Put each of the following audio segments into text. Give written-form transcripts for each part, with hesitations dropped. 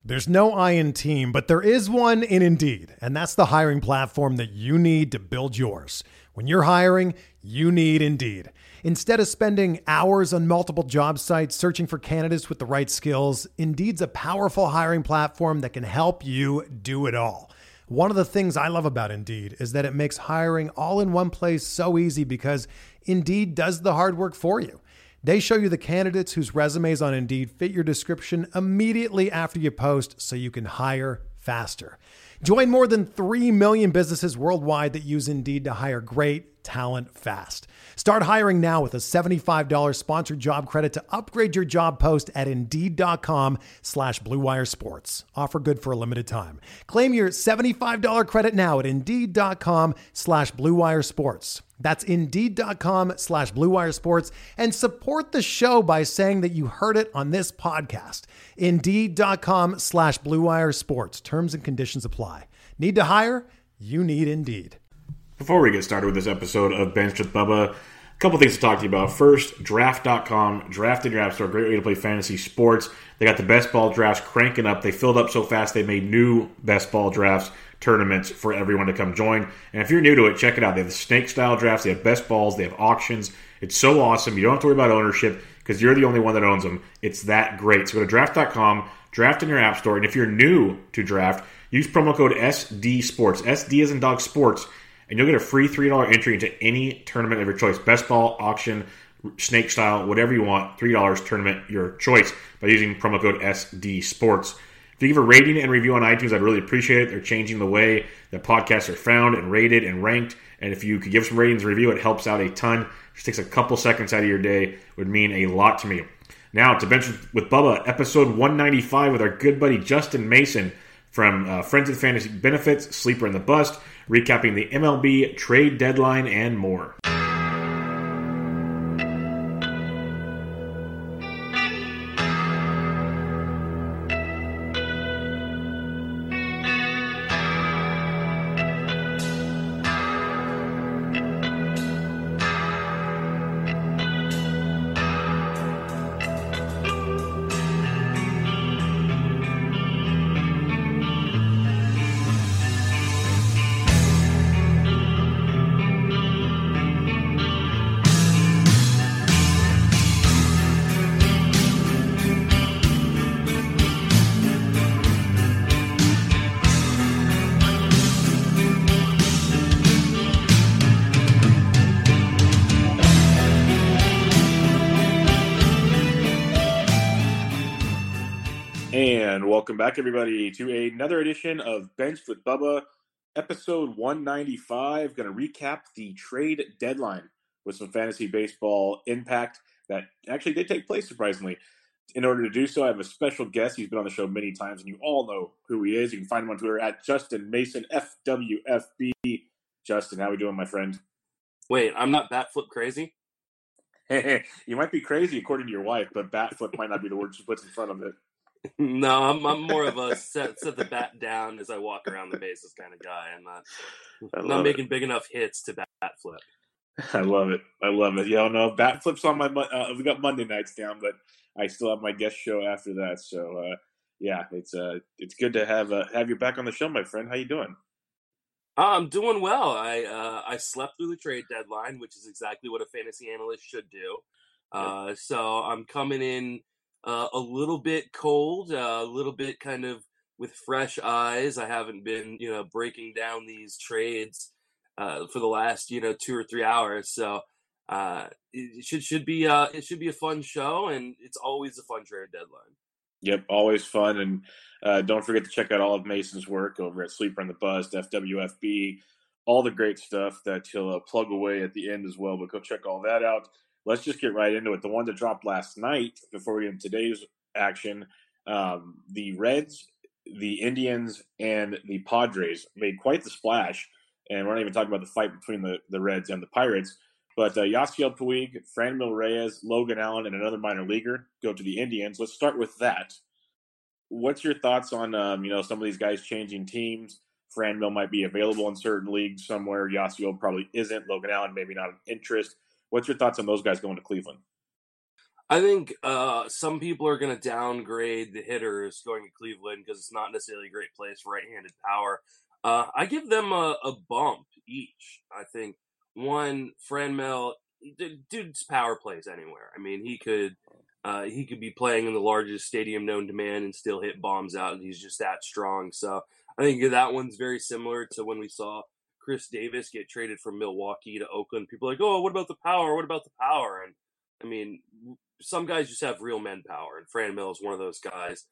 There's no I in team, but there is one in Indeed, and that's the hiring platform that you need to build yours. When you're hiring, you need Indeed. Instead of spending hours on multiple job sites searching for candidates with the right skills, Indeed's a powerful hiring platform that can help you do it all. One of the things I love about Indeed is that it makes hiring all in one place so easy because Indeed does the hard work for you. They show you the candidates whose resumes on Indeed fit your description immediately after you post so you can hire faster. Join more than 3 million businesses worldwide that use Indeed to hire great talent fast. Start hiring now with a $75 sponsored job credit to upgrade your job post at Indeed.com/Blue Wire Sports. Offer good for a limited time. Claim your $75 credit now at Indeed.com/Blue Wire Sports. That's Indeed.com/Blue Wire Sports, and support the show by saying that you heard it on this podcast. Indeed.com/Blue Wire Sports. Terms and conditions apply. Need to hire? You need Indeed. Before we get started with this episode of Benched with Bubba, a couple things to talk to you about. First, Draft.com. Draft in your app store. Great way to play fantasy sports. They got the best ball drafts cranking up. They filled up so fast they made new best ball drafts tournaments for everyone to come join. And if you're new to it, check it out. They have the snake style drafts. They have best balls. They have auctions. It's so awesome. You don't have to worry about ownership because you're the only one that owns them. It's that great. So go to Draft.com. Draft in your app store. And if you're new to Draft, use promo code SD Sports. SD as in dog sports. And you'll get a free $3 entry into any tournament of your choice. Best ball, auction, snake style, whatever you want. $3 tournament, your choice, by using promo code SD Sports. If you give a rating and review on iTunes, I'd really appreciate it. They're changing the way that podcasts are found and rated and ranked. And if you could give some ratings and review, it helps out a ton. It just takes a couple seconds out of your day. It would mean a lot to me. Now, to Bench with Bubba, episode 195 with our good buddy Justin Mason from Friends with Fantasy Benefits, Sleeper and the Bust, recapping the MLB trade deadline and more. And welcome back, everybody, to another edition of Benched with Bubba, episode 195. Going to recap the trade deadline with some fantasy baseball impact that actually did take place, surprisingly. In order to do so, I have a special guest. He's been on the show many times, and you all know who he is. You can find him on Twitter at Justin Mason, FWFB. Justin, how are we doing, my friend? Wait, I'm not bat flip crazy? You might be crazy according to your wife, but bat flip might not be the word she puts in front of it. No, I'm more of a set the bat down as I walk around the bases kind of guy. I'm not making big enough hits to bat flip. I love it. Yeah, no, bat flips on my. We got Monday nights down, but I still have my guest show after that. So yeah, it's good to have you back on the show, my friend. How you doing? I'm doing well. I slept through the trade deadline, which is exactly what a fantasy analyst should do. So I'm coming in a little bit cold, a little bit kind of with fresh eyes. I haven't been, breaking down these trades for the last, 2 or 3 hours. So it should be a fun show, and it's always a fun trade deadline. Yep, always fun. And don't forget to check out all of Mason's work over at Sleeper and the Bust, FWFB, all the great stuff that he'll plug away at the end as well. But go check all that out. Let's just get right into it. The one that dropped last night, before we get into today's action, the Reds, the Indians, and the Padres made quite the splash. And we're not even talking about the fight between the Reds and the Pirates. But Yasiel Puig, Franmil Reyes, Logan Allen, and another minor leaguer go to the Indians. Let's start with that. What's your thoughts on some of these guys changing teams? Franmil might be available in certain leagues somewhere. Yasiel probably isn't. Logan Allen maybe not of interest. What's your thoughts on those guys going to Cleveland? I think some people are going to downgrade the hitters going to Cleveland because it's not necessarily a great place for right-handed power. I give them a bump each. I think one, Franmil, dude's power plays anywhere. I mean, he could be playing in the largest stadium known to man and still hit bombs out, and he's just that strong. So I think that one's very similar to when we saw Chris Davis get traded from Milwaukee to Oakland. People are like, oh, what about the power? What about the power? And I mean, some guys just have real men power, and Franmil is one of those guys.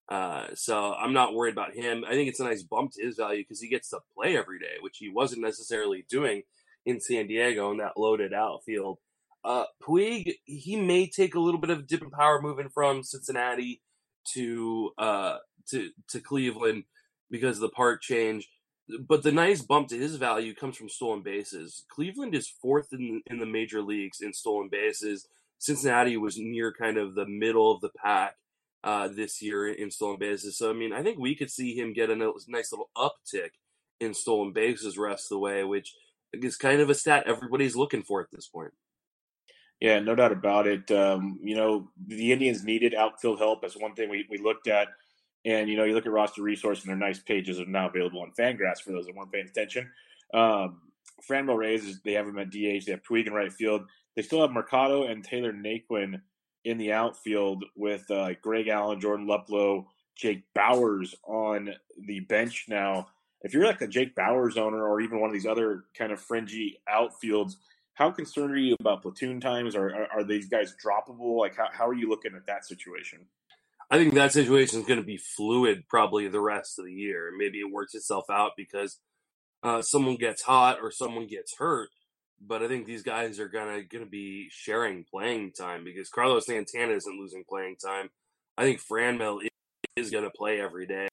So I'm not worried about him. I think it's a nice bump to his value because he gets to play every day, which he wasn't necessarily doing in San Diego in that loaded outfield. Puig, he may take a little bit of a dip in power moving from Cincinnati to Cleveland because of the park change. But the nice bump to his value comes from stolen bases. Cleveland is fourth in the major leagues in stolen bases. Cincinnati was near kind of the middle of the pack this year in stolen bases. So, I mean, I think we could see him get a nice little uptick in stolen bases rest of the way, which is kind of a stat everybody's looking for at this point. Yeah, no doubt about it. The Indians needed outfield help. That's one thing we looked at. And, you look at roster resource and their nice pages are now available on Fangraphs for those that weren't paying attention. Franmil Reyes, they have him at DH. They have Puig in right field. They still have Mercado and Taylor Naquin in the outfield with Greg Allen, Jordan Luplow, Jake Bauers on the bench now. If you're like a Jake Bauers owner or even one of these other kind of fringy outfields, how concerned are you about platoon times? Or are these guys droppable? Like, how are you looking at that situation? I think that situation is going to be fluid probably the rest of the year. Maybe it works itself out because someone gets hot or someone gets hurt. But I think these guys are gonna be sharing playing time because Carlos Santana isn't losing playing time. I think Franmil is going to play every day,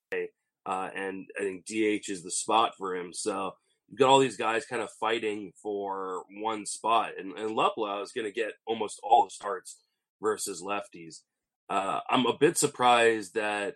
and I think DH is the spot for him. So you've got all these guys kind of fighting for one spot, and Luplow is going to get almost all the starts versus lefties. I'm a bit surprised that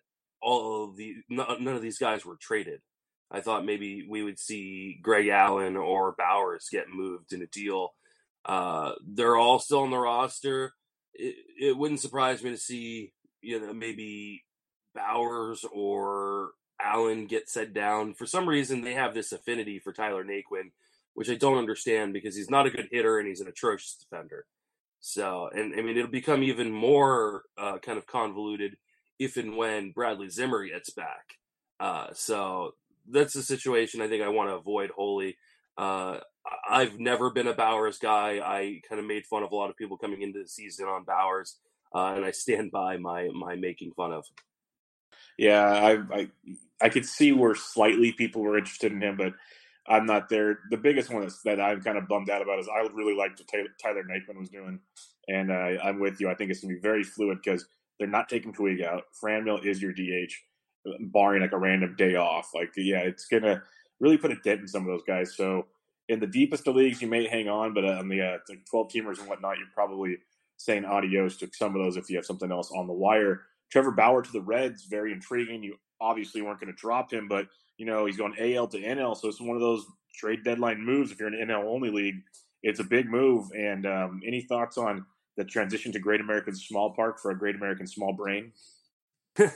none of these guys were traded. I thought maybe we would see Greg Allen or Bauers get moved in a deal. They're all still on the roster. It wouldn't surprise me to see, maybe Bauers or Allen get set down. For some reason, they have this affinity for Tyler Naquin, which I don't understand because he's not a good hitter and he's an atrocious defender. So, and I mean, it'll become even more kind of convoluted if and when Bradley Zimmer gets back. So that's a situation I think I want to avoid wholly. I've never been a Bauers guy. I kind of made fun of a lot of people coming into the season on Bauers, and I stand by my making fun of. Yeah, I could see where slightly people were interested in him, but I'm not there. The biggest one that I'm kind of bummed out about is I really liked what Tyler Naquin was doing, and I'm with you. I think it's going to be very fluid because they're not taking Puig out. Franmil is your DH, barring like a random day off. Like, yeah, it's going to really put a dent in some of those guys. So in the deepest of leagues, you may hang on, but on the like 12-teamers and whatnot, you're probably saying adios to some of those if you have something else on the wire. Trevor Bauer to the Reds, very intriguing. You obviously weren't going to drop him, but he's going AL to NL, so it's one of those trade deadline moves. If you're in an NL only league, it's a big move. And any thoughts on the transition to Great American Small Park for a Great American Small Brain? This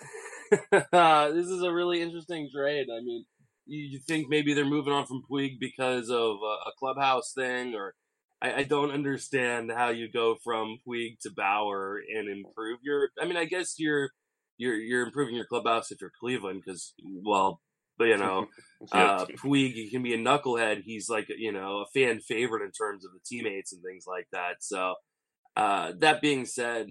is a really interesting trade. I mean, you think maybe they're moving on from Puig because of a clubhouse thing, or I don't understand how you go from Puig to Bauer and improve your. I mean, I guess you're improving your clubhouse if you're Cleveland because, well, but Puig, he can be a knucklehead. He's like a fan favorite in terms of the teammates and things like that. So that being said,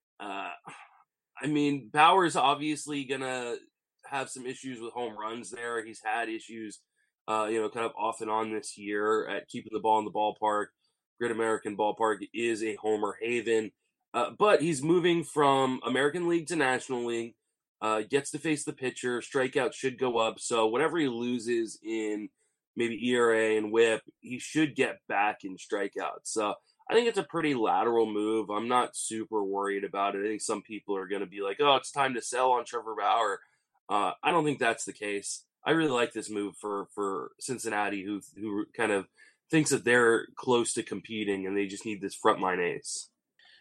I mean, Bauer's obviously gonna have some issues with home runs there. He's had issues, kind of off and on this year at keeping the ball in the ballpark. Great American Ballpark is a homer haven, but he's moving from American League to National League. Gets to face the pitcher. Strikeouts should go up. So whatever he loses in maybe ERA and WHIP, he should get back in strikeouts. So I think it's a pretty lateral move. I'm not super worried about it. I think some people are going to be like, oh, it's time to sell on Trevor Bauer. I don't think that's the case. I really like this move for Cincinnati, who kind of thinks that they're close to competing and they just need this frontline ace.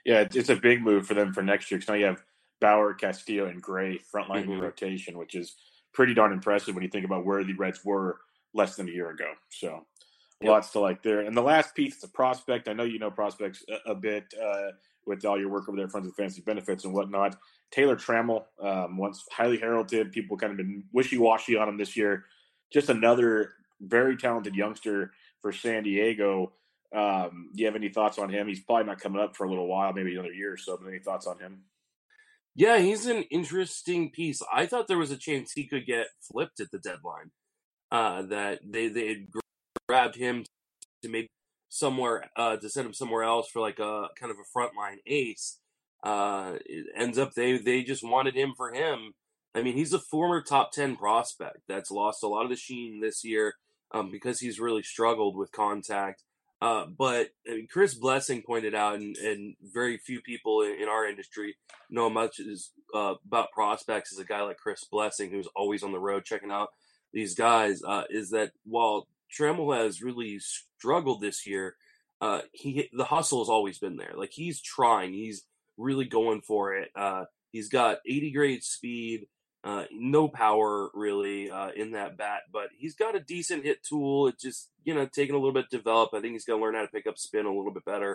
Yeah, it's a big move for them for next year because now you have Bauer, Castillo, and Gray frontline in your Mm-hmm. rotation, which is pretty darn impressive when you think about where the Reds were less than a year ago. So Yep. lots to like there. And the last piece is a prospect. I know you know prospects a bit with all your work over there, Friends with Fantasy Benefits and whatnot. Taylor Trammell, once highly heralded, people kind of been wishy-washy on him this year. Just another very talented youngster for San Diego. Do you have any thoughts on him? He's probably not coming up for a little while, maybe another year or so. But any thoughts on him? Yeah, he's an interesting piece. I thought there was a chance he could get flipped at the deadline. That they had grabbed him to maybe somewhere to send him somewhere else for like a kind of a frontline ace. It ends up they just wanted him for him. I mean, he's a former top 10 prospect that's lost a lot of the sheen this year because he's really struggled with contact. But I mean, Chris Blessing pointed out, and very few people in our industry know much about prospects as a guy like Chris Blessing, who's always on the road checking out these guys, is that while Trammell has really struggled this year, the hustle has always been there. Like, he's trying, he's really going for it. He's got 80 grade speed, no power really in that bat, but he's got a decent hit tool. It's just taking a little bit to develop. I think he's going to learn how to pick up spin a little bit better.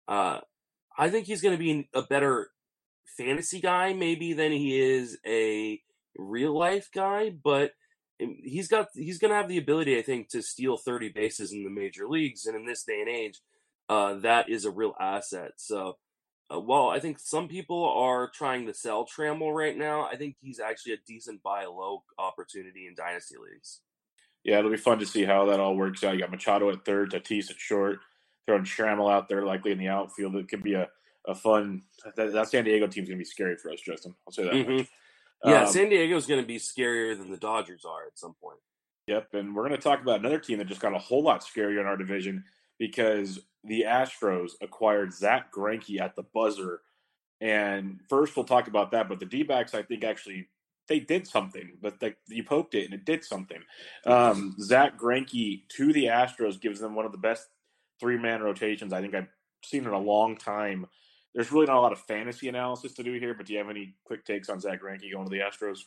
I think he's going to be a better fantasy guy maybe than he is a real life guy, but he's going to have the ability, I think, to steal 30 bases in the major leagues, and in this day and age, that is a real asset. So while I think some people are trying to sell Trammell right now, I think he's actually a decent buy low opportunity in dynasty leagues. Yeah, it'll be fun to see how that all works out. You got Machado at third, Tatis at short, throwing Trammell out there likely in the outfield. It could be a fun. That San Diego team's going to be scary for us, Justin. I'll say that Mm-hmm. much. Yeah, San Diego is going to be scarier than the Dodgers are at some point. Yep, and we're going to talk about another team that just got a whole lot scarier in our division because the Astros acquired Zach Greinke at the buzzer. And first, we'll talk about that. But the D-backs, I think, actually they did something, but you poked it and it did something. Zach Greinke to the Astros gives them one of the best three-man rotations I think I've seen in a long time. There's really not a lot of fantasy analysis to do here, but do you have any quick takes on Zach Greinke going to the Astros?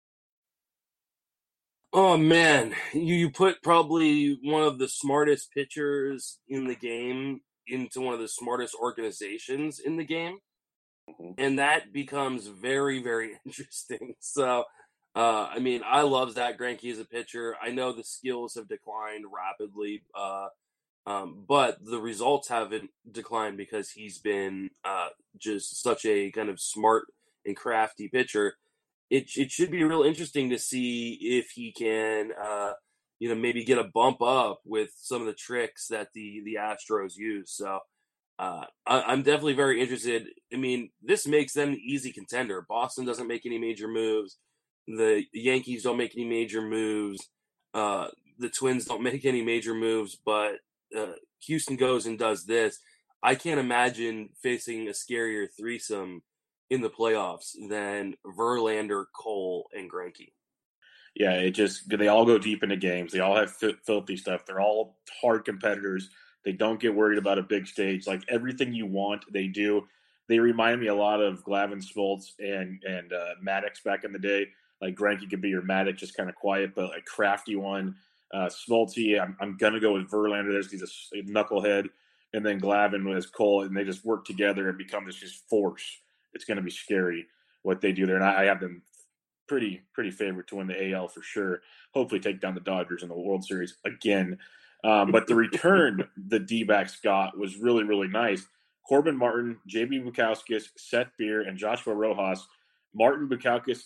Oh man, you put probably one of the smartest pitchers in the game into one of the smartest organizations in the game, and that becomes very, very interesting. So, I mean, I love Zach Greinke as a pitcher. I know the skills have declined rapidly, but the results haven't declined because he's been just such a kind of smart and crafty pitcher. It should be real interesting to see if he can, maybe get a bump up with some of the tricks that the Astros use. So I'm definitely very interested. I mean, this makes them an easy contender. Boston doesn't make any major moves. The Yankees don't make any major moves. The Twins don't make any major moves, but Houston goes and does this. I can't imagine facing a scarier threesome in the playoffs than Verlander, Cole, and Greinke. Yeah, they all go deep into games. They all have filthy stuff. They're all hard competitors. They don't get worried about a big stage. Like everything you want, they do. They remind me a lot of Glavine Smoltz and Maddox back in the day. Like Greinke could be your Maddox, just kind of quiet, but like crafty one. Smoltzy, I'm gonna go with Verlander. He's a knucklehead, and then Glavine was Cole, and they just work together and become this just force. It's going to be scary what they do there, and I have them pretty favorite to win the AL for sure. Hopefully, take down the Dodgers in the World Series again. But the return the D-backs got was really, really nice. Corbin Martin, J.B. Bukauskas, Seth Beer, and Joshua Rojas. Martin, Bukauskas,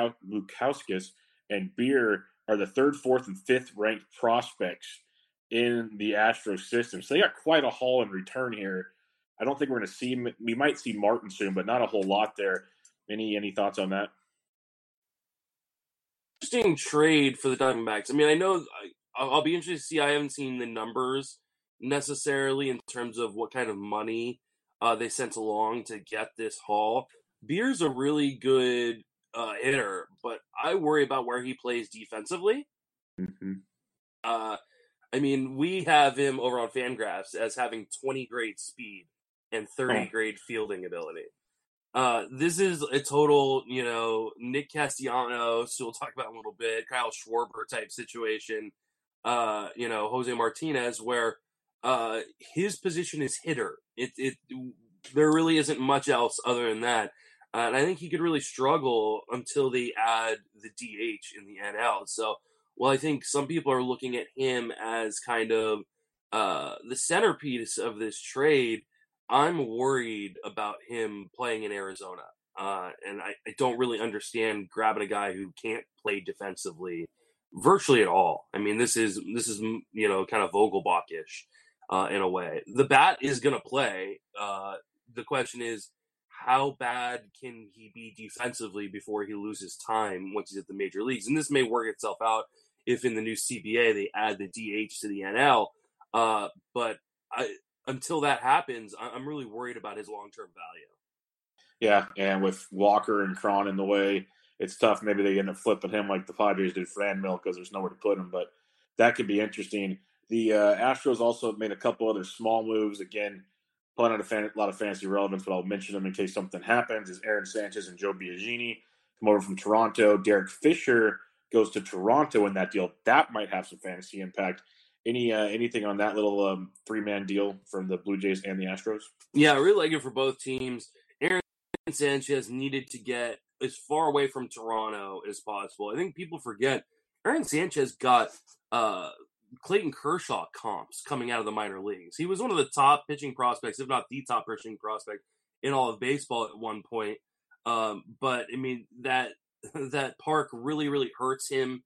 and Beer are the third, fourth, and fifth ranked prospects in the Astros system. So they got quite a haul in return here. I don't think we're going to see – we might see Martin soon, but not a whole lot there. Any thoughts on that? Interesting trade for the Diamondbacks. I mean, I know I'll be interested to see. I haven't seen the numbers necessarily in terms of what kind of money they sent along to get this haul. Beer's a really good hitter, but I worry about where he plays defensively. Mm-hmm. I mean, we have him over on Fangraphs as having 20 grade speed, and 30-grade fielding ability. This is a total, Nick Castellanos, who we'll talk about in a little bit, Kyle Schwarber type situation, Jose Martinez, where his position is hitter. There really isn't much else other than that. And I think he could really struggle until they add the DH in the NL. So, while I think some people are looking at him as kind of the centerpiece of this trade, I'm worried about him playing in Arizona. And I don't really understand grabbing a guy who can't play defensively virtually at all. I mean, this is kind of Vogelbach-ish in a way. The bat is going to play. The question is, how bad can he be defensively before he loses time once he's at the major leagues? And this may work itself out if in the new CBA they add the DH to the NL. But until that happens, I'm really worried about his long-term value. Yeah, and with Walker and Cron in the way, it's tough. Maybe they end up flipping him like the Padres did Franmil because there's nowhere to put him. But that could be interesting. The Astros also made a couple other small moves. Again, playing a lot of fantasy relevance, but I'll mention them in case something happens, is Aaron Sanchez and Joe Biagini come over from Toronto. Derek Fisher goes to Toronto in that deal. That might have some fantasy impact. Anything on that little three-man deal from the Blue Jays and the Astros? Yeah, I really like it for both teams. Aaron Sanchez needed to get as far away from Toronto as possible. I think people forget Aaron Sanchez got Clayton Kershaw comps coming out of the minor leagues. He was one of the top pitching prospects, if not the top pitching prospect in all of baseball at one point. But I mean, that park really, really hurts him.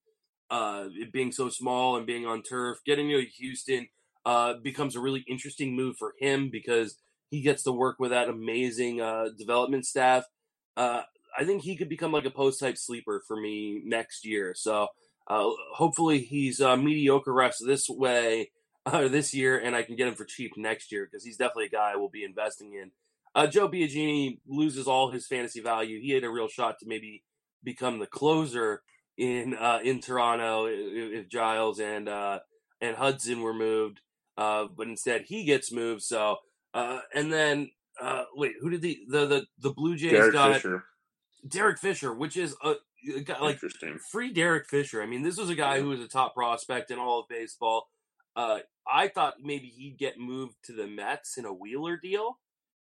It being so small and being on turf. Getting to Houston becomes a really interesting move for him because he gets to work with that amazing development staff. I think he could become like a post-type sleeper for me next year. So hopefully he's mediocre rest this year, and I can get him for cheap next year because he's definitely a guy I will be investing in. Joe Biagini loses all his fantasy value. He had a real shot to maybe become the closer in Toronto if Giles and Hudson were moved, but instead he gets moved. So and then who did the Blue Jays Derek got? Fisher. Derek Fisher, which is a guy like free Derek Fisher. I mean, this was a guy who was a top prospect in all of baseball. I thought maybe he'd get moved to the Mets in a Wheeler deal,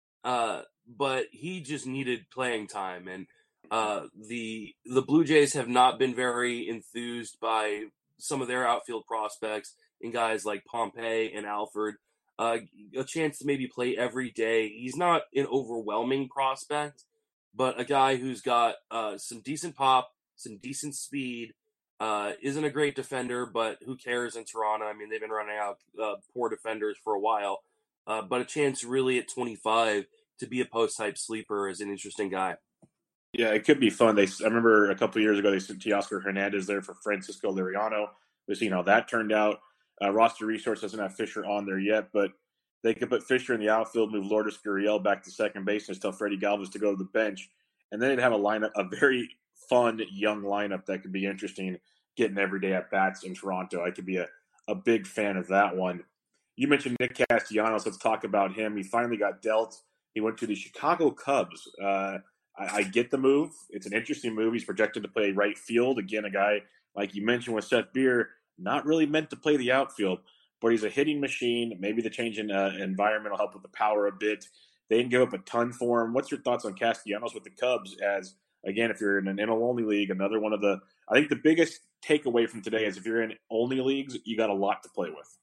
but he just needed playing time, and the Blue Jays have not been very enthused by some of their outfield prospects in guys like Pompey and Alford. A chance to maybe play every day. He's not an overwhelming prospect, but a guy who's got some decent pop, some decent speed, isn't a great defender, but who cares in Toronto? I mean, they've been running out poor defenders for a while, but a chance really at 25 to be a post-type sleeper is an interesting guy. Yeah, it could be fun. I remember a couple of years ago they sent Teoscar Hernandez there for Francisco Liriano. We've seen how that turned out. Roster Resource doesn't have Fisher on there yet, but they could put Fisher in the outfield, move Lourdes Gurriel back to second base, and tell Freddie Galvis to go to the bench. And then they'd have a very fun young lineup that could be interesting, getting everyday at bats in Toronto. I could be a big fan of that one. You mentioned Nick Castellanos. Let's talk about him. He finally got dealt. He went to the Chicago Cubs. I get the move. It's an interesting move. He's projected to play right field. Again, a guy, like you mentioned with Seth Beer, not really meant to play the outfield, but he's a hitting machine. Maybe the change in environment will help with the power a bit. They didn't give up a ton for him. What's your thoughts on Castellanos with the Cubs as, again, if you're in an NL-only league, another one of the – I think the biggest takeaway from today is if you're in only leagues, you got a lot to play with.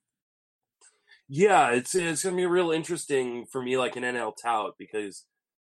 Yeah, it's going to be real interesting for me like an NL tout because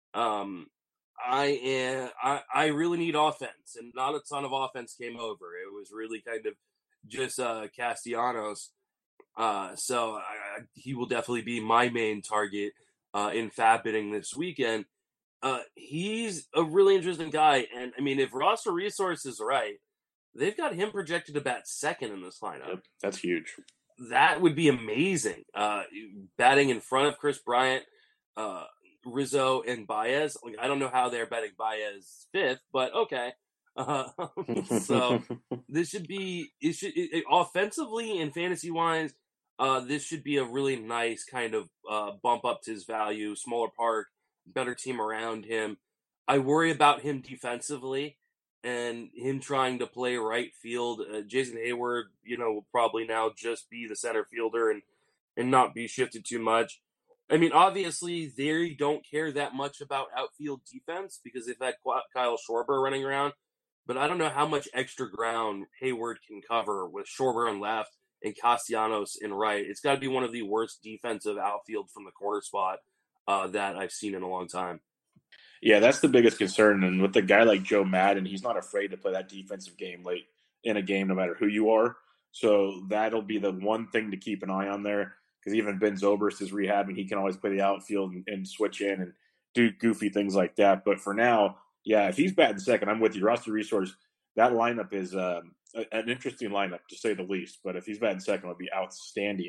I really need offense, and not a ton of offense came over. It was really kind of just Castellanos. So he will definitely be my main target in fab bidding this weekend. He's a really interesting guy, and I mean, if Roster Resource is right, they've got him projected to bat second in this lineup. Yep, that's huge. That would be amazing. Batting in front of Chris Bryant, Rizzo, and Baez. Like, I don't know how they're betting Baez fifth, but okay. So this should be offensively and fantasy wise. this should be a really nice kind of bump up to his value. Smaller park, better team around him. I worry about him defensively and him trying to play right field. Jason Hayward, will probably now just be the center fielder and not be shifted too much. I mean, obviously, they don't care that much about outfield defense because they've had Kyle Schwarber running around. But I don't know how much extra ground Hayward can cover with Schwarber on left and Castellanos in right. It's got to be one of the worst defensive outfield from the corner spot that I've seen in a long time. Yeah, that's the biggest concern. And with a guy like Joe Madden, he's not afraid to play that defensive game late in a game, no matter who you are. So that'll be the one thing to keep an eye on there. Because even Ben Zobrist is rehabbing. He can always play the outfield and switch in and do goofy things like that. But for now, yeah, if he's batting second, I'm with you. Roster Resource, that lineup is an interesting lineup, to say the least. But if he's batting second, it would be outstanding.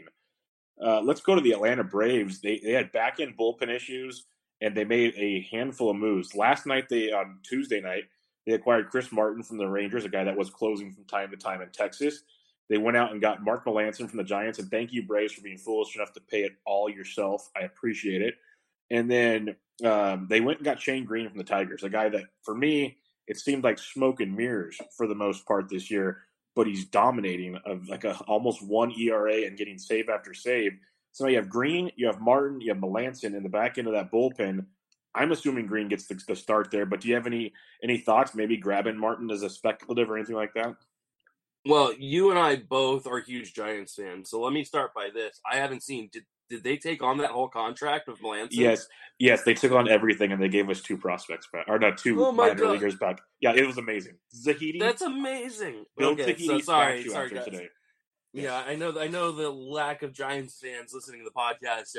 Let's go to the Atlanta Braves. They had back-end bullpen issues, and they made a handful of moves. Last night, on Tuesday night, they acquired Chris Martin from the Rangers, a guy that was closing from time to time in Texas. They went out and got Mark Melancon from the Giants, and thank you, Braves, for being foolish enough to pay it all yourself. I appreciate it. And then they went and got Shane Green from the Tigers, a guy that, for me, it seemed like smoke and mirrors for the most part this year, but he's dominating of like almost 1 ERA and getting save after save. So now you have Green, you have Martin, you have Melancon in the back end of that bullpen. I'm assuming Green gets the start there, but do you have any thoughts, maybe grabbing Martin as a speculative or anything like that? Well, you and I both are huge Giants fans, so let me start by this. I haven't seen did they take on that whole contract with Melancon? Yes, they took on everything, and they gave us 2 prospects back, or not 2 minor leaguers back. Yeah, it was amazing. Zahidi, that's amazing. Bill Tahiti, so sorry guys. Today. Yeah, I know the lack of Giants fans listening to the podcast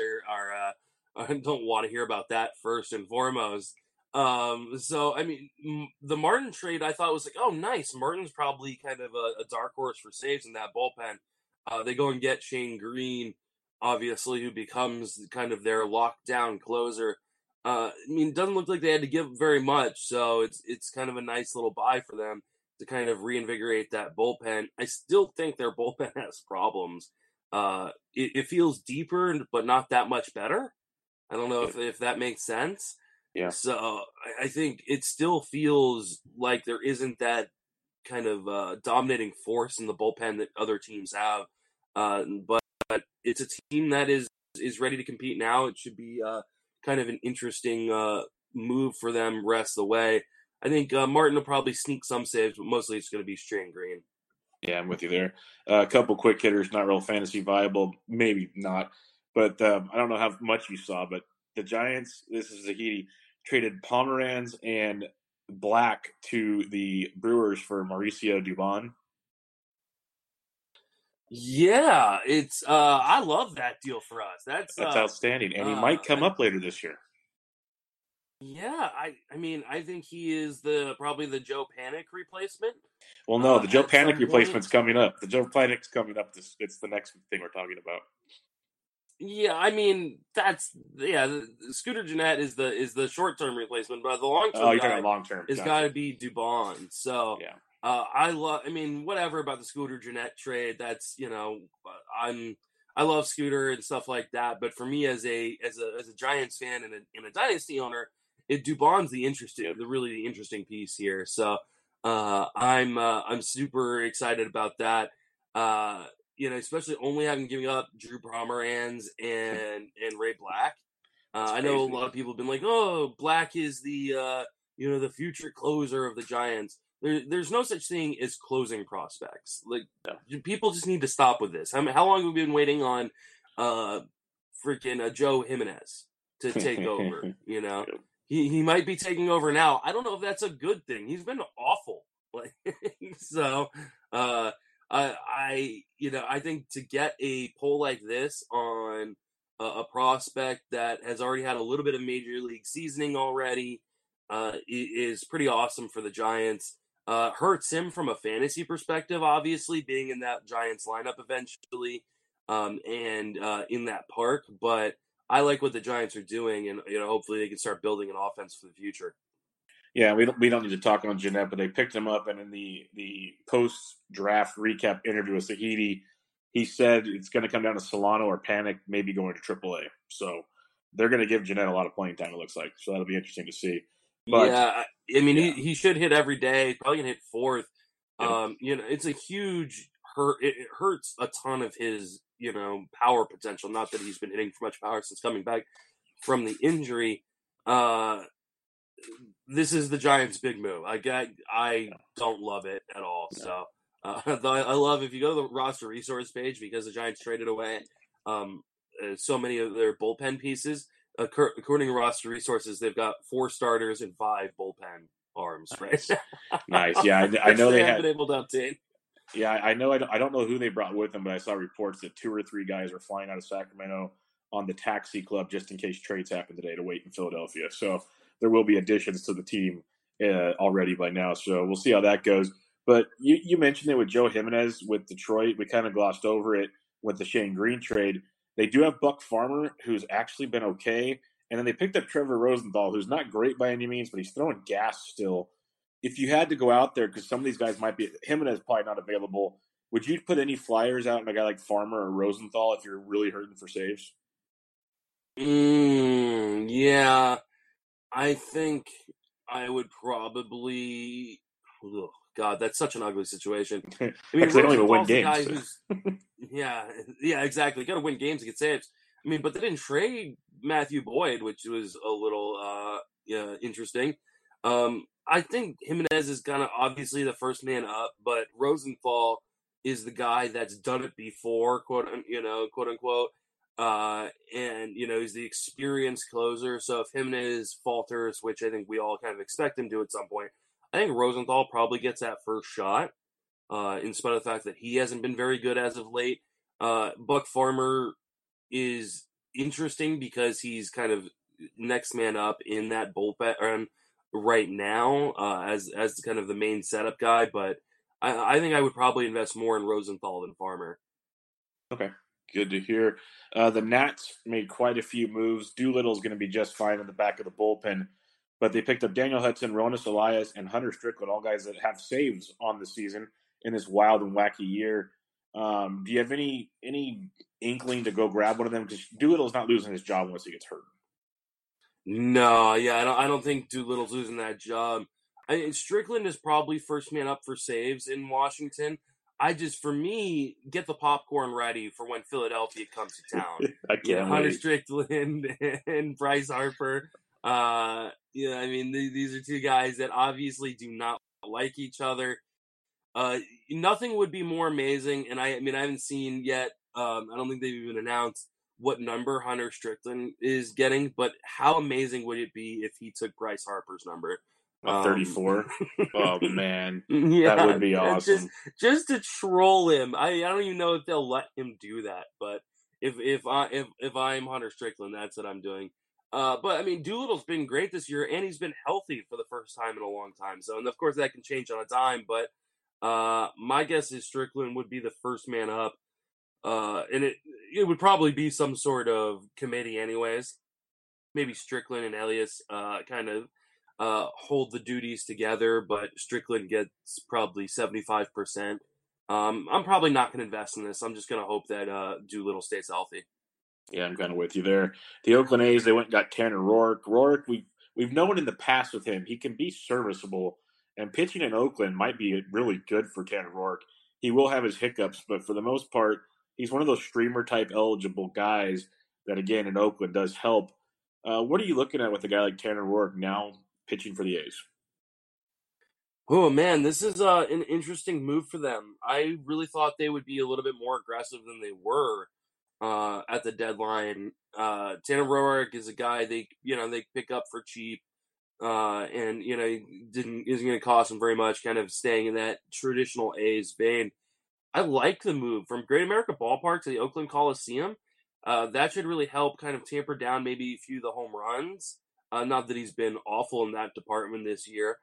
are don't want to hear about that first and foremost. So I mean, the Martin trade I thought was like, oh, nice. Martin's probably kind of a dark horse for saves in that bullpen. They go and get Shane Green, obviously, who becomes kind of their lockdown closer. I mean, it doesn't look like they had to give very much, so it's kind of a nice little buy for them to kind of reinvigorate that bullpen. I still think their bullpen has problems. It feels deeper, but not that much better. I don't know if that makes sense. Yeah. So I think it still feels like there isn't that kind of dominating force in the bullpen that other teams have. But it's a team that is ready to compete now. It should be kind of an interesting move for them rest of the way. I think Martin will probably sneak some saves, but mostly it's going to be Shane Green. Yeah, I'm with you there. A couple quick hitters, not real fantasy viable, maybe not. But I don't know how much you saw, but the Giants, this is Zahidi, traded Pomeranz and Black to the Brewers for Mauricio Dubon. Yeah, it's I love that deal for us. That's outstanding, and he might come up later this year. Yeah, I mean, I think he is probably the Joe Panik replacement. Well, no, the Joe Panik replacement's coming up. The Joe Panik's coming up. It's the next thing we're talking about. Yeah, I mean Scooter Gennett is the short term replacement, but the long term. Oh, you're talking long term. It's got to be Dubon. So yeah, I mean, whatever about the Scooter Gennett trade. That's I love Scooter and stuff like that. But for me, as a Giants fan and a dynasty owner, Dubon's the really interesting piece here. So I'm super excited about that. Especially only having given up Drew Pomeranz and Ray Black. I know a lot of people have been like, "Oh, Black is the the future closer of the Giants." There's no such thing as closing prospects. Like people just need to stop with this. How long have we been waiting on freaking Joe Jimenez to take over? He might be taking over now. I don't know if that's a good thing. He's been awful. So. I think to get a poll like this on a prospect that has already had a little bit of major league seasoning already is pretty awesome for the Giants. Hurts him from a fantasy perspective, obviously, being in that Giants lineup eventually and in that park. But I like what the Giants are doing, and hopefully they can start building an offense for the future. Yeah, we don't need to talk on Gennett, but they picked him up, and in the post-draft recap interview with Zahidi, he said it's going to come down to Solano or Panic, maybe going to AAA. So they're going to give Jeanette a lot of playing time, it looks like. So that'll be interesting to see. But yeah, I mean, he should hit every day. Probably gonna hit fourth. Yeah. It's a huge hurt. It hurts a ton of his, power potential. Not that he's been hitting for much power since coming back from the injury. This is the Giants' big move. I don't love it at all. So I love if you go to the roster resource page, because the Giants traded away so many of their bullpen pieces. According to roster resources, they've got 4 starters and 5 bullpen arms. Right? Nice. Yeah, I know they haven't been able to obtain. Yeah, I know. I don't know who they brought with them, but I saw reports that 2 or 3 guys were flying out of Sacramento on the taxi club just in case trades happen today to wait in Philadelphia. So there will be additions to the team already by now. So we'll see how that goes. But you mentioned it with Joe Jimenez with Detroit. We kind of glossed over it with the Shane Green trade. They do have Buck Farmer, who's actually been okay. And then they picked up Trevor Rosenthal, who's not great by any means, but he's throwing gas still. If you had to go out there, because some of these guys might be, Jimenez probably not available, would you put any flyers out on a guy like Farmer or Rosenthal if you're really hurting for saves? Yeah. I think I would probably. Oh, God, that's such an ugly situation. I mean, they don't even win games. Guy who's, yeah, exactly. Got to win games to get saves. I mean, but they didn't trade Matthew Boyd, which was a little interesting. I think Jimenez is kind of obviously the first man up, but Rosenthal is the guy that's done it before, quote unquote. And he's the experienced closer. So if Jimenez falters, which I think we all kind of expect him to at some point, I think Rosenthal probably gets that first shot. In spite of the fact that he hasn't been very good as of late. Buck Farmer is interesting because he's kind of next man up in that bullpen right now as kind of the main setup guy. But I think I would probably invest more in Rosenthal than Farmer. Okay. Good to hear. The Nats made quite a few moves. Doolittle's going to be just fine in the back of the bullpen, but they picked up Daniel Hudson, Ronis Elias, and Hunter Strickland, all guys that have saves on the season in this wild and wacky year. Do you have any inkling to go grab one of them? Because Doolittle's not losing his job unless he gets hurt. No, yeah, I don't think Doolittle's losing that job. Strickland is probably first man up for saves in Washington. For me, get the popcorn ready for when Philadelphia comes to town. I can't Hunter wait. Strickland and Bryce Harper. I mean, these are 2 guys that obviously do not like each other. Nothing would be more amazing, and I haven't seen yet. I don't think they've even announced what number Hunter Strickland is getting, but how amazing would it be if he took Bryce Harper's number? 34. Oh man, yeah, that would be awesome. Just to troll him. I don't even know if they'll let him do that, but if I'm Hunter Strickland, that's what I'm doing. But I mean, Doolittle's been great this year, and he's been healthy for the first time in a long time. So, and of course, that can change on a dime. But my guess is Strickland would be the first man up, and it would probably be some sort of committee, anyways. Maybe Strickland and Elias kind of hold the duties together, but Strickland gets probably 75%. I'm probably not going to invest in this. I'm just going to hope that Doolittle stays healthy. Yeah, I'm kind of with you there. The Oakland A's, they went and got Tanner Roark. Roark, we've known in the past with him, he can be serviceable, and pitching in Oakland might be really good for Tanner Roark. He will have his hiccups, but for the most part, he's one of those streamer-type eligible guys that, again, in Oakland does help. What are you looking at with a guy like Tanner Roark now pitching for the A's? Oh, man, this is an interesting move for them. I really thought they would be a little bit more aggressive than they were at the deadline. Tanner Roark is a guy they pick up for cheap, and isn't going to cost them very much. Kind of staying in that traditional A's vein. I like the move from Great America Ballpark to the Oakland Coliseum. That should really help kind of tamper down maybe a few of the home runs. Not that he's been awful in that department this year.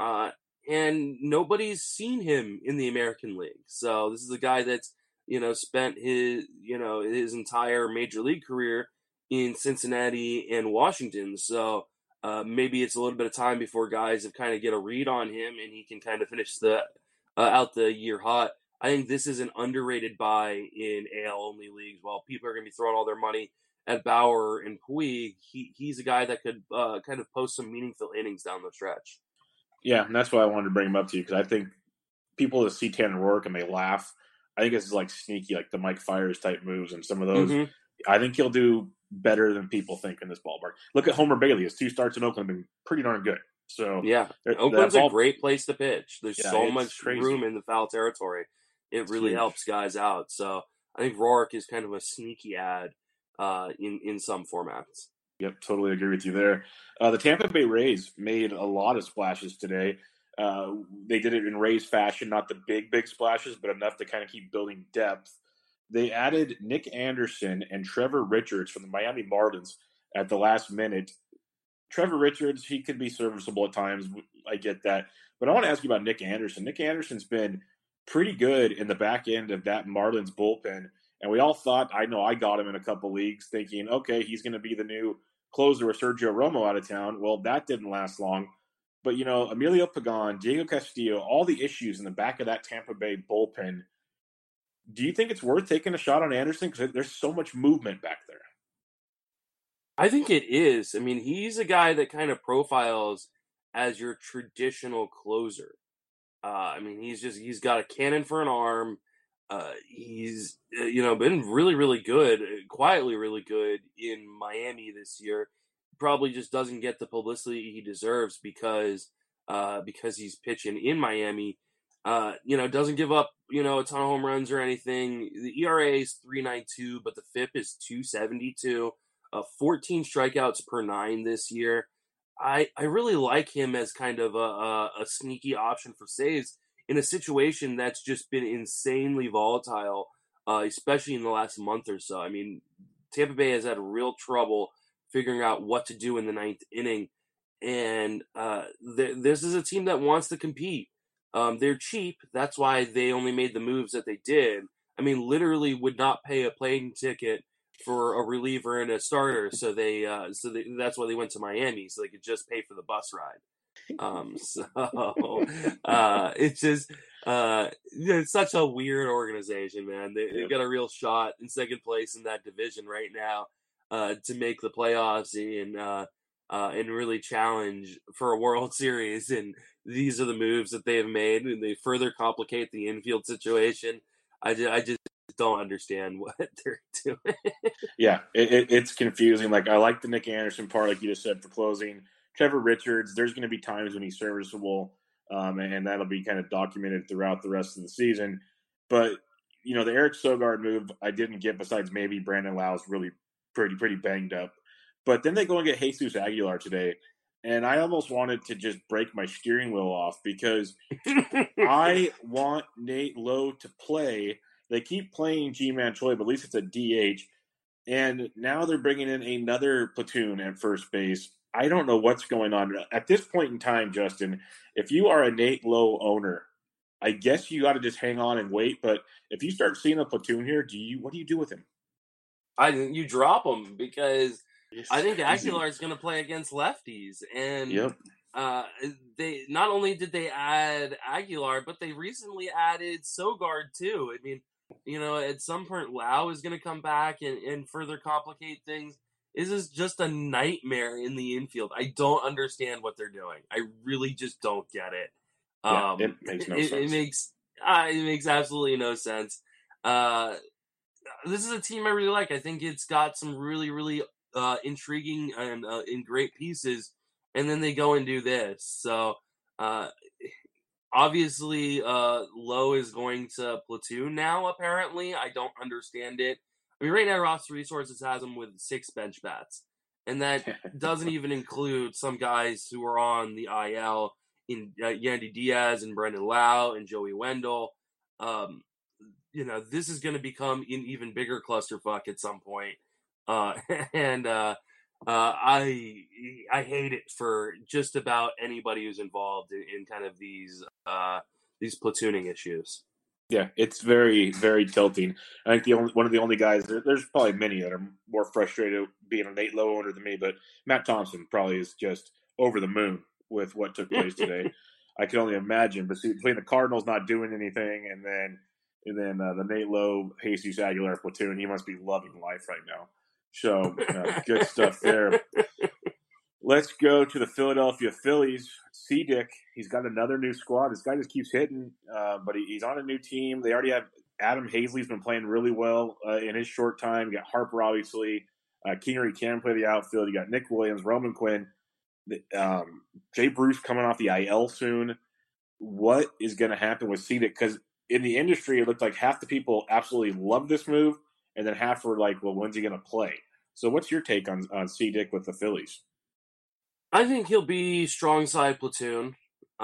And nobody's seen him in the American League. So this is a guy that's, spent his entire major league career in Cincinnati and Washington. So maybe it's a little bit of time before guys have kind of get a read on him and he can kind of finish out the year hot. I think this is an underrated buy in AL-only leagues. While people are going to be throwing all their money at Bauer and Puig, he's a guy that could kind of post some meaningful innings down the stretch. Yeah, and that's why I wanted to bring him up to you, because I think people that see Tanner Roark and they laugh. I think it's like sneaky, like the Mike Fiers type moves and some of those. Mm-hmm. I think he'll do better than people think in this ballpark. Look at Homer Bailey. His 2 starts in Oakland have been pretty darn good. So yeah, Oakland's a great place to pitch. There's so much room in the foul territory. It really helps guys out. So I think Roark is kind of a sneaky ad in some formats. Yep, totally agree with you there. The Tampa Bay Rays made a lot of splashes today. They did it in Rays fashion, not the big splashes, but enough to kind of keep building depth. They added Nick Anderson and Trevor Richards from the Miami Marlins at the last minute. Trevor Richards, he could be serviceable at times. I get that. But I want to ask you about Nick Anderson. Nick Anderson's been pretty good in the back end of that Marlins bullpen. And we all thought, I know I got him in a couple leagues thinking, okay, he's going to be the new closer with Sergio Romo out of town. Well, that didn't last long. But, Emilio Pagan, Diego Castillo, all the issues in the back of that Tampa Bay bullpen. Do you think it's worth taking a shot on Anderson? Because there's so much movement back there. I think it is. I mean, he's a guy that kind of profiles as your traditional closer. He's got a cannon for an arm. He's been really, really good, quietly really good in Miami this year. Probably just doesn't get the publicity he deserves because he's pitching in Miami. Doesn't give up, a ton of home runs or anything. The ERA is 3.92, but the FIP is 2.72. 14 strikeouts per 9 this year. I really like him as kind of a sneaky option for saves in a situation that's just been insanely volatile, especially in the last month or so. I mean, Tampa Bay has had real trouble figuring out what to do in the 9th inning, and this is a team that wants to compete. They're cheap. That's why they only made the moves that they did. I mean, literally would not pay a plane ticket for a reliever and a starter, so that's why they went to Miami, so they could just pay for the bus ride. It's just it's such a weird organization, man. They've got a real shot in second place in that division right now to make the playoffs and really challenge for a World Series. And these are the moves that they have made, and they further complicate the infield situation. I just don't understand what they're doing. Yeah, it's confusing. Like, I like the Nick Anderson part, like you just said, for closing. Trevor Richards, there's going to be times when he's serviceable, and that'll be kind of documented throughout the rest of the season. But, the Eric Sogard move I didn't get, besides maybe Brandon Lau's really pretty banged up. But then they go and get Jesus Aguilar today, and I almost wanted to just break my steering wheel off because I want Nate Lowe to play. They keep playing G-Man Choi, but at least it's a DH. And now they're bringing in another platoon at first base. I don't know what's going on. At this point in time, Justin, if you are a Nate Lowe owner, I guess you got to just hang on and wait. But if you start seeing a platoon here, what do you do with him? You drop him, because I think Aguilar is going to play against lefties. And they not only did they add Aguilar, but they recently added Sogard too. I mean, at some point, Lau is going to come back and further complicate things. This is just a nightmare in the infield. I don't understand what they're doing. I really just don't get it. It makes no sense. It makes absolutely no sense. This is a team I really like. I think it's got some really, really intriguing and great pieces, and then they go and do this. So, obviously, Lowe is going to platoon now, apparently. I don't understand it. I mean, right now, Roster Resources has him with 6 bench bats, and that doesn't even include some guys who are on the IL in Yandy Diaz and Brendan Lau and Joey Wendell. This is going to become an even bigger clusterfuck at some point. And I hate it for just about anybody who's involved in kind of these platooning issues. Yeah, it's very, very tilting. I think one of the only guys, there's probably many that are more frustrated being a Nate Lowe owner than me, but Matt Thompson probably is just over the moon with what took place today. I can only imagine, but between the Cardinals not doing anything and then And then the Nate Lowe, Jesus Aguilar platoon, he must be loving life right now. So good stuff there. Let's go to the Philadelphia Phillies. C-Dick, he's got another new squad. This guy just keeps hitting, but he's on a new team. They already have Adam Hazley's been playing really well in his short time. You got Harper, obviously. Kingery can play the outfield. You got Nick Williams, Roman Quinn. Jay Bruce coming off the IL soon. What is going to happen with C-Dick? Because in the industry, it looked like half the people absolutely love this move, and then half were like, well, when's he going to play? So what's your take on C-Dick with the Phillies? I think he'll be strong side platoon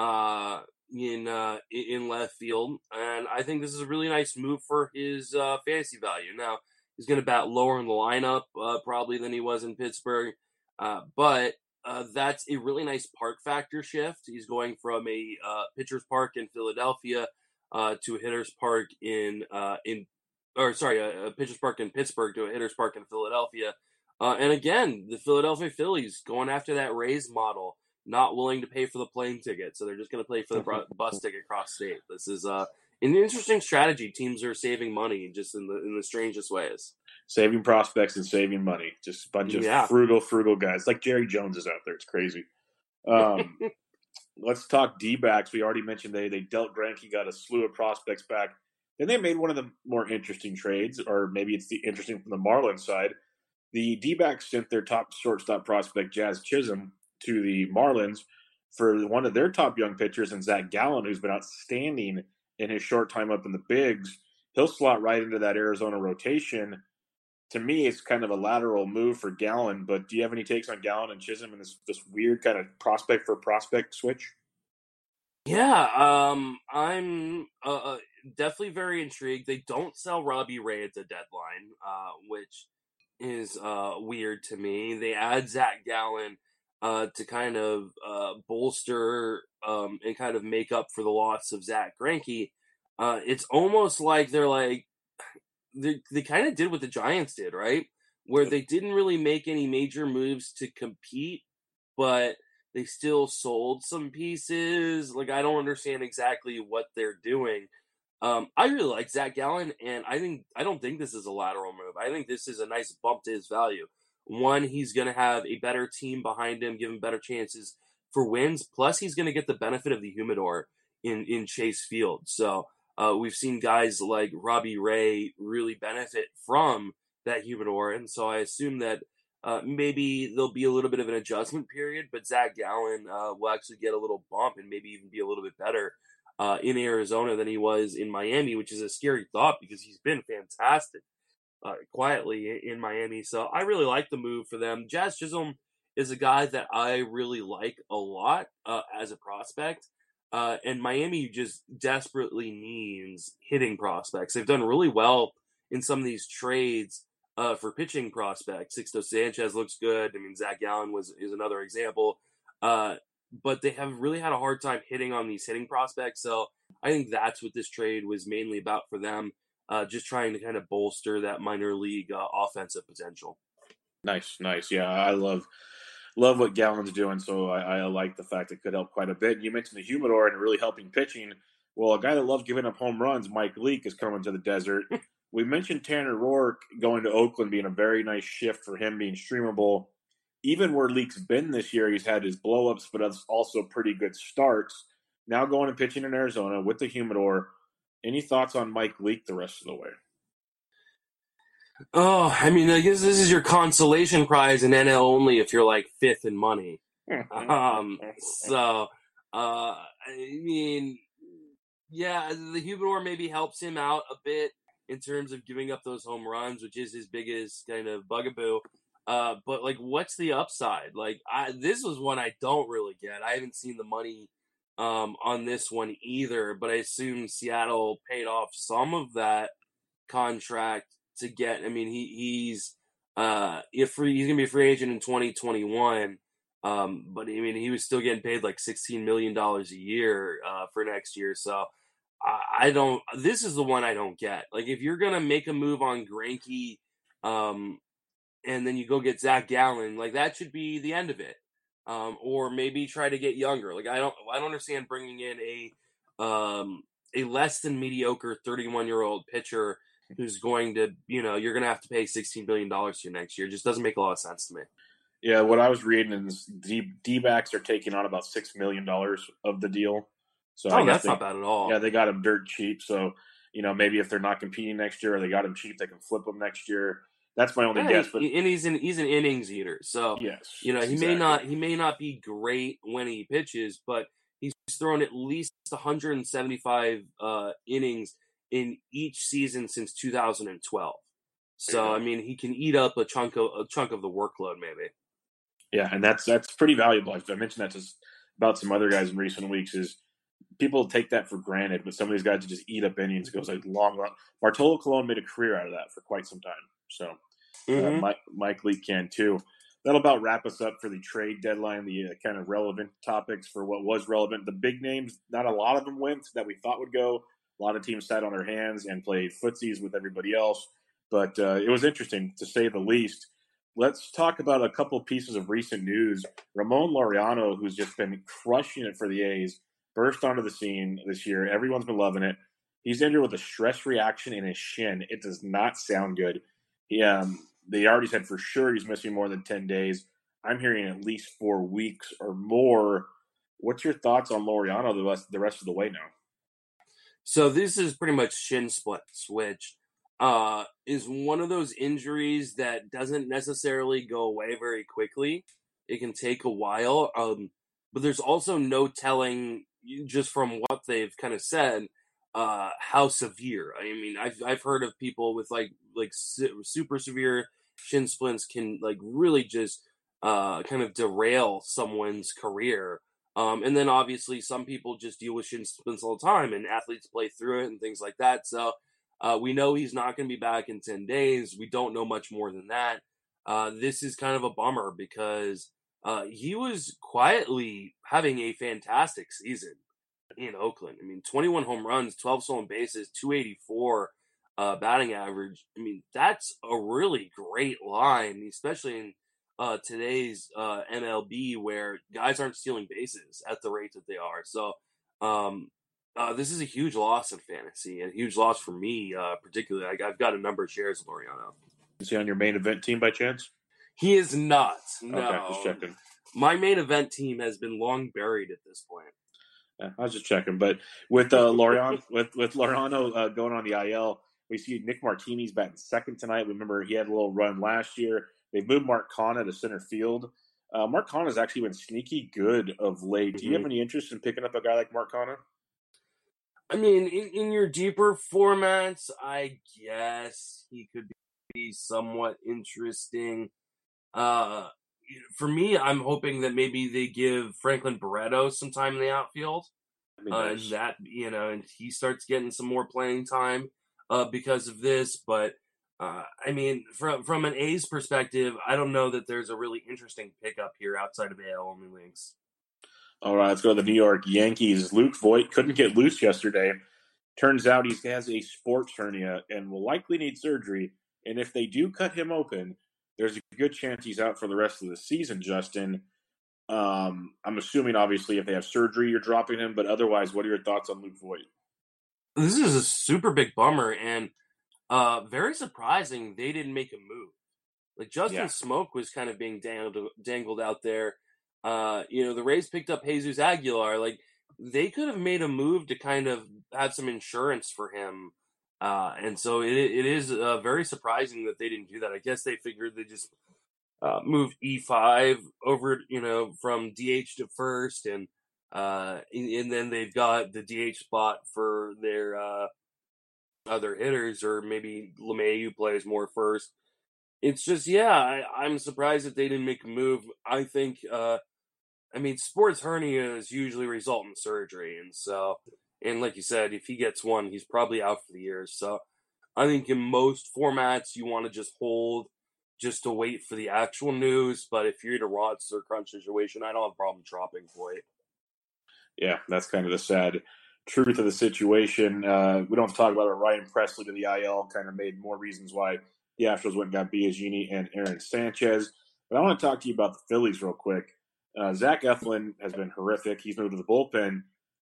in left field, and I think this is a really nice move for his fantasy value. Now he's going to bat lower in the lineup probably than he was in Pittsburgh, but that's a really nice park factor shift. He's going from a pitcher's park in Philadelphia to a hitter's park a pitcher's park in Pittsburgh to a hitter's park in Philadelphia. And again, the Philadelphia Phillies going after that Rays model, not willing to pay for the plane ticket, so they're just going to pay for the bus ticket across state. This is an interesting strategy. Teams are saving money just in the strangest ways. Saving prospects and saving money. Just a bunch of frugal guys. Like Jerry Jones is out there. It's crazy. Let's talk D-backs. We already mentioned they dealt Greinke, got a slew of prospects back. Then they made one of the more interesting trades, or maybe it's the interesting from the Marlins side. The D-backs sent their top shortstop prospect, Jazz Chisholm, to the Marlins for one of their top young pitchers, and Zach Gallen, who's been outstanding in his short time up in the bigs. He'll slot right into that Arizona rotation. To me, it's kind of a lateral move for Gallen, but do you have any takes on Gallen and Chisholm and this weird kind of prospect for prospect switch? Yeah, I'm definitely very intrigued. They don't sell Robbie Ray at the deadline, which is weird to me. They add Zach Gallen to kind of bolster and kind of make up for the loss of Zach Greinke. It's almost like they kind of did what the Giants did, right? Where they didn't really make any major moves to compete, but they still sold some pieces. Like, I don't understand exactly what they're doing. I really like Zach Gallen, and I don't think this is a lateral move. I think this is a nice bump to his value. One, he's going to have a better team behind him, give him better chances for wins. Plus, he's going to get the benefit of the humidor in Chase Field. So we've seen guys like Robbie Ray really benefit from that humidor, and so I assume that maybe there'll be a little bit of an adjustment period, but Zach Gallen will actually get a little bump and maybe even be a little bit better in Arizona than he was in Miami, which is a scary thought because he's been fantastic quietly in Miami. So I really like the move for them. Jazz Chisholm is a guy that I really like a lot as a prospect. And Miami just desperately needs hitting prospects. They've done really well in some of these trades for pitching prospects. Sixto Sanchez looks good. I mean, Zach Gallen is another example. But they have really had a hard time hitting on these hitting prospects. So I think that's what this trade was mainly about for them, just trying to kind of bolster that minor league offensive potential. Nice. Yeah, I love what Gallen's doing, so I like the fact it could help quite a bit. You mentioned the humidor and really helping pitching. Well, a guy that loves giving up home runs, Mike Leake, is coming to the desert. We mentioned Tanner Roark going to Oakland being a very nice shift for him being streamable. Even where Leake's been this year, he's had his blow-ups, but also pretty good starts. Now going and pitching in Arizona with the humidor. Any thoughts on Mike Leake the rest of the way? Oh, I mean, I guess this is your consolation prize in NL only if you're like fifth in money. So, I mean, yeah, the humidor maybe helps him out a bit in terms of giving up those home runs, which is his biggest kind of bugaboo. But like, what's the upside? Like, this was one I don't really get. I haven't seen the money on this one either, but I assume Seattle paid off some of that contract to get. I mean, he's gonna be a free agent in 2021. But I mean, he was still getting paid like $16 million a year for next year. So I don't. This is the one I don't get. Like, if you're gonna make a move on Greinke, and then you go get Zach Gallen, like, that should be the end of it. Or maybe try to get younger. Like, I don't understand bringing in a less than mediocre 31-year-old pitcher who's going to, you're going to have to pay $16 billion to next year. It just doesn't make a lot of sense to me. Yeah, what I was reading is D-backs are taking on about $6 million of the deal. So I guess that's not bad at all. Yeah, they got him dirt cheap. So, maybe if they're not competing next year or they got him cheap, they can flip him next year. That's my only guess. But and he's an innings eater. So, yes, he may not be great when he pitches, but he's thrown at least 175 innings in each season since 2012. So, I mean, he can eat up a chunk of the workload, maybe. Yeah, and that's pretty valuable. I mentioned that just about some other guys in recent weeks. Is people take that for granted, but some of these guys just eat up innings. It goes like long. Bartolo Colon made a career out of that for quite some time. So Mike Leake can too. That'll about wrap us up for the trade deadline. The kind of relevant topics for what was relevant. The big names, not a lot of them went that we thought would go. A lot of teams sat on their hands and played footsies with everybody else. But it was interesting, to say the least. Let's talk about a couple pieces of recent news. Ramon Laureano, who's just been crushing it for the A's, burst onto the scene this year. Everyone's been loving it. He's injured with a stress reaction in his shin. It does not sound good. They already said for sure he's missing more than 10 days. I'm hearing at least 4 weeks or more. What's your thoughts on Laureano the rest of the way now? So this is pretty much shin splints, which is one of those injuries that doesn't necessarily go away very quickly. It can take a while, but there's also no telling, just from what they've kind of said, how severe. I mean, I've heard of people with like super severe shin splints can like really just kind of derail someone's career. And then obviously some people just deal with shin splints all the time, and athletes play through it and things like that. So we know he's not going to be back in 10 days. We don't know much more than that. This is kind of a bummer because he was quietly having a fantastic season in Oakland. I mean, 21 home runs, 12 stolen bases, 284 batting average. I mean, that's a really great line, especially in today's MLB, where guys aren't stealing bases at the rate that they are. So this is a huge loss in fantasy, and a huge loss for me, particularly. I've got a number of shares of Laureano. Is he on your main event team by chance? He is not. No. Okay, just checking. My main event team has been long buried at this point. Yeah, I was just checking. But with Laureano, with Laureano going on the IL, we see Nick Martini's batting second tonight. Remember, he had a little run last year. They moved Mark Canha to center field. Mark Canha has actually been sneaky good of late. Do you have any interest in picking up a guy like Mark Canha? I mean, in your deeper formats, I guess he could be somewhat interesting. For me, I'm hoping that maybe they give Franklin Barreto some time in the outfield. Nice. And he starts getting some more playing time because of this. But I mean, from an A's perspective, I don't know that there's a really interesting pickup here outside of AL only leagues. All right, let's go to the New York Yankees. Luke Voit couldn't get loose yesterday. Turns out he has a sports hernia and will likely need surgery. And if they do cut him open, there's a good chance he's out for the rest of the season, Justin. I'm assuming, obviously, if they have surgery, you're dropping him. But otherwise, what are your thoughts on Luke Voit? This is a super big bummer, and very surprising they didn't make a move. Like, Justin Smoke was kind of being dangled out there. The Rays picked up Jesus Aguilar. Like, they could have made a move to kind of have some insurance for him. And so it is very surprising that they didn't do that. I guess they figured they just moved E5 over, from DH to first, and then they've got the DH spot for their other hitters, or maybe LeMahieu plays more first. It's just, I'm surprised that they didn't make a move. I think, sports hernias usually result in surgery, and like you said, if he gets one, he's probably out for the year. So I think in most formats, you want to just hold just to wait for the actual news. But if you're in a roster crunch situation, I don't have a problem dropping Voit. Yeah, that's kind of the sad truth of the situation. We don't have to talk about it. Ryan Presley to the IL kind of made more reasons why the Astros went and got Biagini and Aaron Sanchez. But I want to talk to you about the Phillies real quick. Zach Eflin has been horrific. He's moved to the bullpen.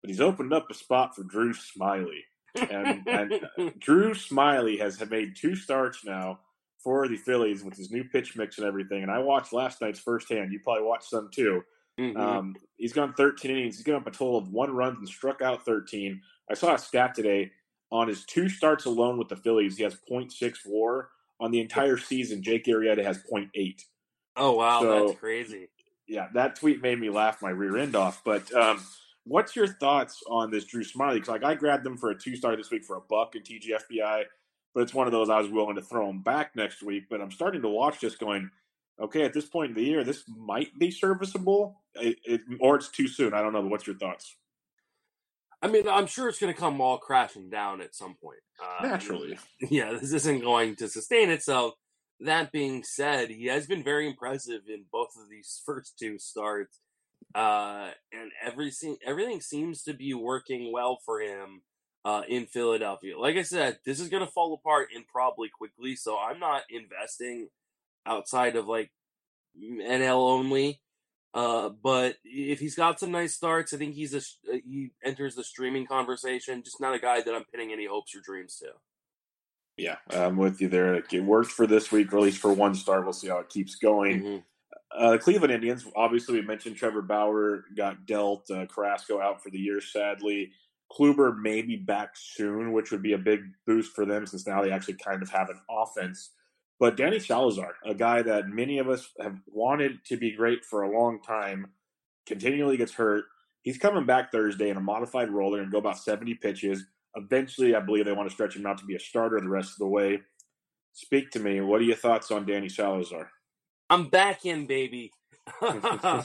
but he's opened up a spot for Drew Smyly. And Drew Smyly has made 2 starts now for the Phillies with his new pitch mix and everything. And I watched last night's firsthand. You probably watched some too. Mm-hmm. He's gone 13 innings. He's given up a total of 1 run and struck out 13. I saw a stat today on his 2 starts alone with the Phillies. He has .6 WAR. On the entire season, Jake Arrieta has .8. Oh, wow, So, that's crazy. Yeah, that tweet made me laugh my rear end off. But what's your thoughts on this Drew Smyly? Because I grabbed him for a 2-star this week for $1 in TGFBI, but it's one of those I was willing to throw him back next week. But I'm starting to watch this going, okay, at this point in the year, this might be serviceable, or it's too soon. I don't know. But what's your thoughts? I mean, I'm sure it's going to come all crashing down at some point. Naturally. Yeah, this isn't going to sustain itself. That being said, he has been very impressive in both of these first 2 starts. And everything seems to be working well for him in Philadelphia. Like I said, this is going to fall apart and probably quickly, so I'm not investing outside of like NL only. But if he's got some nice starts, I think he enters the streaming conversation. Just not a guy that I'm pinning any hopes or dreams to. Yeah, I'm with you there. It worked for this week, or at least for 1 start. We'll see how it keeps going. Mm-hmm. The Cleveland Indians, obviously, we mentioned Trevor Bauer got dealt. Carrasco out for the year, sadly. Kluber may be back soon, which would be a big boost for them since now they actually kind of have an offense. But Danny Salazar, a guy that many of us have wanted to be great for a long time, continually gets hurt. He's coming back Thursday in a modified role. They're going to go about 70 pitches. Eventually, I believe they want to stretch him out to be a starter the rest of the way. Speak to me. What are your thoughts on Danny Salazar? I'm back in, baby. I'm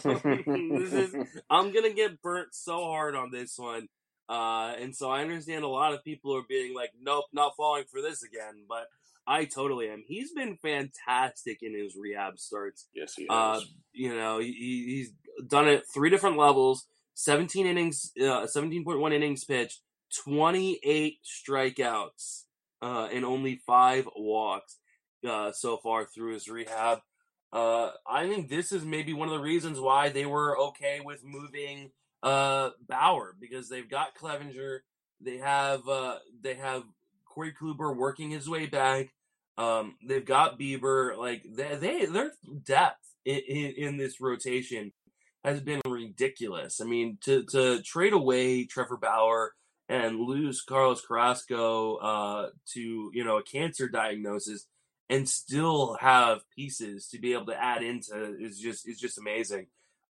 gonna get burnt so hard on this one, and so I understand a lot of people are being like, "Nope, not falling for this again." But I totally am. He's been fantastic in his rehab starts. Yes, he has. He's done it 3 different levels, 17 innings, 17.1 innings pitched, 28 strikeouts, and only 5 walks so far through his rehab. I think this is maybe one of the reasons why they were okay with moving Bauer, because they've got Clevenger, they have Corey Kluber working his way back. They've got Bieber. Like their depth in this rotation has been ridiculous. I mean, to trade away Trevor Bauer and lose Carlos Carrasco to a cancer diagnosis and still have pieces to be able to add into is just amazing.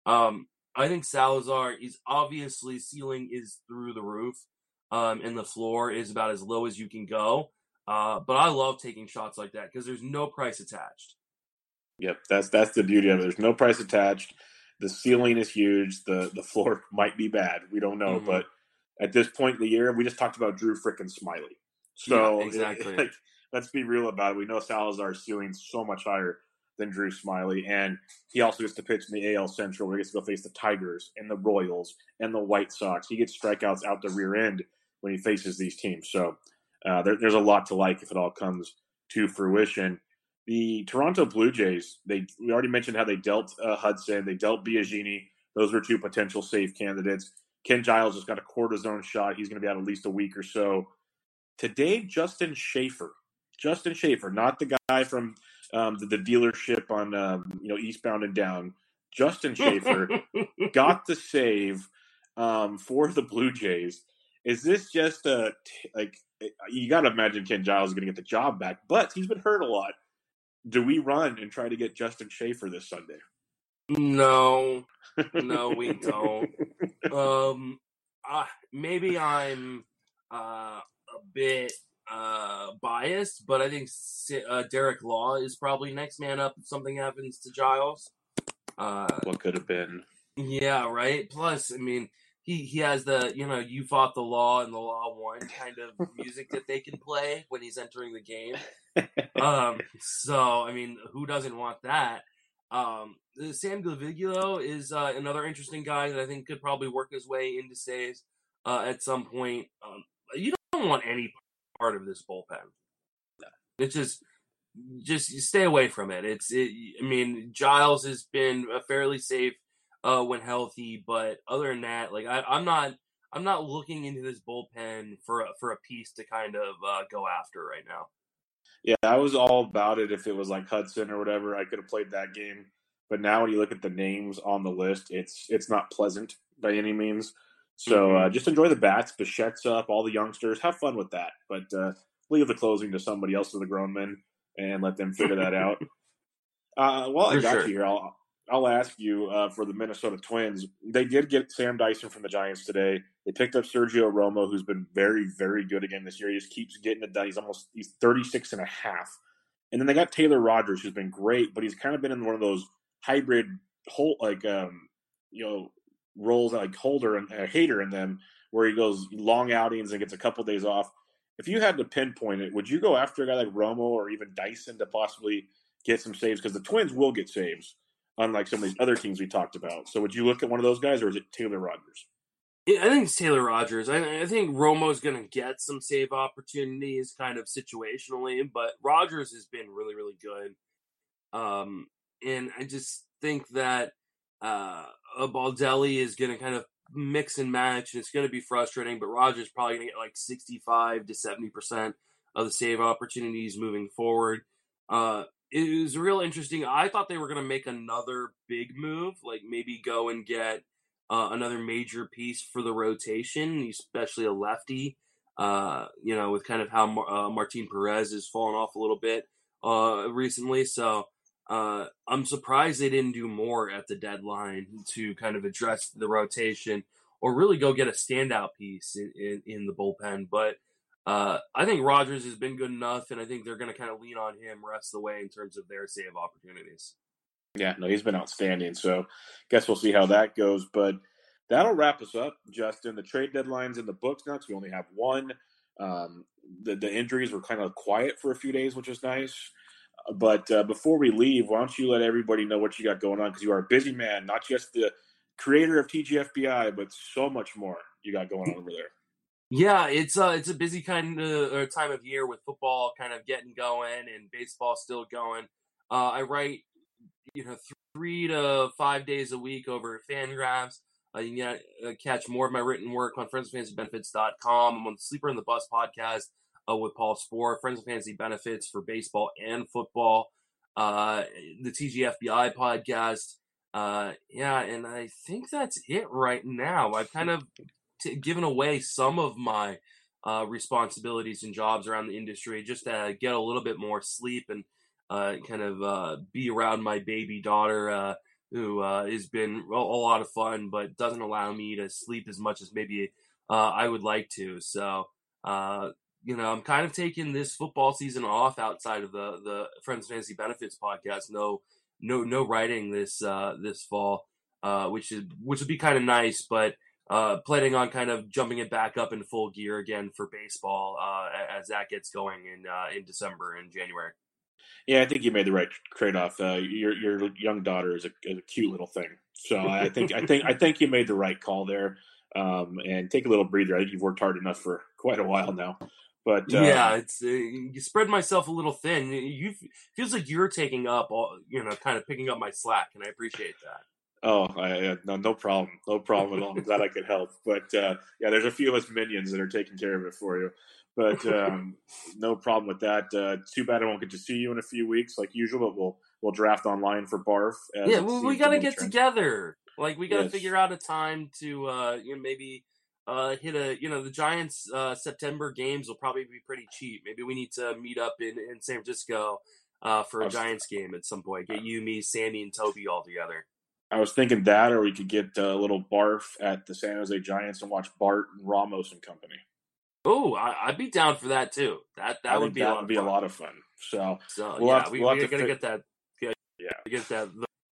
I think Salazar is obviously ceiling is through the roof, and the floor is about as low as you can go. But I love taking shots like that because there's no price attached. Yep, that's the beauty of it. There's no price attached. The ceiling is huge. The floor might be bad. We don't know, but at this point in the year, we just talked about Drew frickin' Smyly. So yeah, exactly. Let's be real about it. We know Salazar's ceiling's so much higher than Drew Smyly, and he also gets to pitch in the AL Central, where he gets to go face the Tigers and the Royals and the White Sox. He gets strikeouts out the rear end when he faces these teams. So there's a lot to like if it all comes to fruition. The Toronto Blue Jays, we already mentioned how they dealt Hudson, they dealt Biagini. Those were 2 potential safe candidates. Ken Giles just got a cortisone shot. He's going to be out at least a week or so. Today, Justin Schaefer, not the guy from the dealership on Eastbound and Down. Justin Schaefer got the save for the Blue Jays. Is this just you got to imagine Ken Giles is going to get the job back, but he's been hurt a lot. Do we run and try to get Justin Schaefer this Sunday? No, we don't. Maybe I'm a bit biased, but I think Derek Law is probably next man up if something happens to Giles. What could have been? Yeah, right. Plus, I mean, he has the you fought the law and the law won kind of music that they can play when he's entering the game. So I mean, who doesn't want that? Sam Gaviglio is another interesting guy that I think could probably work his way into saves at some point. You don't want any part of this bullpen. It's just stay away from it. I mean, Giles has been fairly safe when healthy, but other than that, like I'm not I'm not looking into this bullpen for a piece to kind of go after right now. Yeah, I was all about it if it was like Hudson or whatever. I could have played that game. But now when you look at the names on the list, it's not pleasant by any means. So just enjoy the bats. Bichette's up, all the youngsters. Have fun with that. But leave the closing to somebody else, to the grown men, and let them figure that out. Well, I got you here. I'll ask you for the Minnesota Twins. They did get Sam Dyson from the Giants today. They picked up Sergio Romo, who's been very, very good again this year. He just keeps getting it done. He's 36 and a half. And then they got Taylor Rogers, who's been great, but he's kind of been in one of those hybrid roles like holder and hater in them, where he goes long outings and gets a couple days off. If you had to pinpoint it, would you go after a guy like Romo or even Dyson to possibly get some saves? Because the Twins will get saves, unlike some of these other teams we talked about. So would you look at one of those guys, or is it Taylor Rogers? Yeah, I think it's Taylor Rogers. I think Romo's going to get some save opportunities kind of situationally, but Rogers has been really, really good. And I just think that Baldelli is going to kind of mix and match, and it's going to be frustrating, but Rogers probably going to get like 65 to 70% of the save opportunities moving forward. It was real interesting. I thought they were going to make another big move, like maybe go and get another major piece for the rotation, especially a lefty, with kind of how Martin Perez has fallen off a little bit recently. So I'm surprised they didn't do more at the deadline to kind of address the rotation or really go get a standout piece in the bullpen. But I think Rogers has been good enough, and I think they're going to kind of lean on him rest of the way in terms of their save opportunities. Yeah, no, he's been outstanding. So guess we'll see how that goes. But that'll wrap us up, Justin. The trade deadline's in the books now, because we only have one. The injuries were kind of quiet for a few days, which is nice. But before we leave, why don't you let everybody know what you got going on? Because you are a busy man, not just the creator of TGFBI, but so much more you got going on over there. Yeah, it's a busy kind of time of year with football kind of getting going and baseball still going. I write 3 to 5 days a week over at Fangraphs. You can catch more of my written work on friendsoffantasybenefits.com. I'm on the Sleeper in the Bus podcast with Paul Spohr, Friends of Fantasy Benefits for baseball and football. The TGFBI podcast. And I think that's it right now. I've kind of given away some of my responsibilities and jobs around the industry just to get a little bit more sleep and be around my baby daughter, who has been a lot of fun, but doesn't allow me to sleep as much as maybe I would like to. So, I'm kind of taking this football season off outside of the Friends of Fantasy Benefits podcast. No writing this fall, which would be kind of nice, but planning on kind of jumping it back up in full gear again for baseball as that gets going in December and January. Yeah, I think you made the right trade-off. Your young daughter is a cute little thing, so I think you made the right call there. And take a little breather. I think you've worked hard enough for quite a while now. But it's you spread myself a little thin. Feels like you're taking up kind of picking up my slack, and I appreciate that. Oh, no problem. No problem at all. I'm glad I could help. But there's a few of us minions that are taking care of it for you. But no problem with that. Too bad I won't get to see you in a few weeks like usual, but we'll draft online for Barf. We got to get together. Like, we got to figure out a time to maybe hit the Giants September games will probably be pretty cheap. Maybe we need to meet up in San Francisco for a Giants game at some point. Get you, me, Sammy, and Toby all together. I was thinking that, or we could get a little Barf at the San Jose Giants and watch Bart and Ramos and company. Oh, I'd be down for that too. That would be a lot of fun. So we gotta get that. Get that.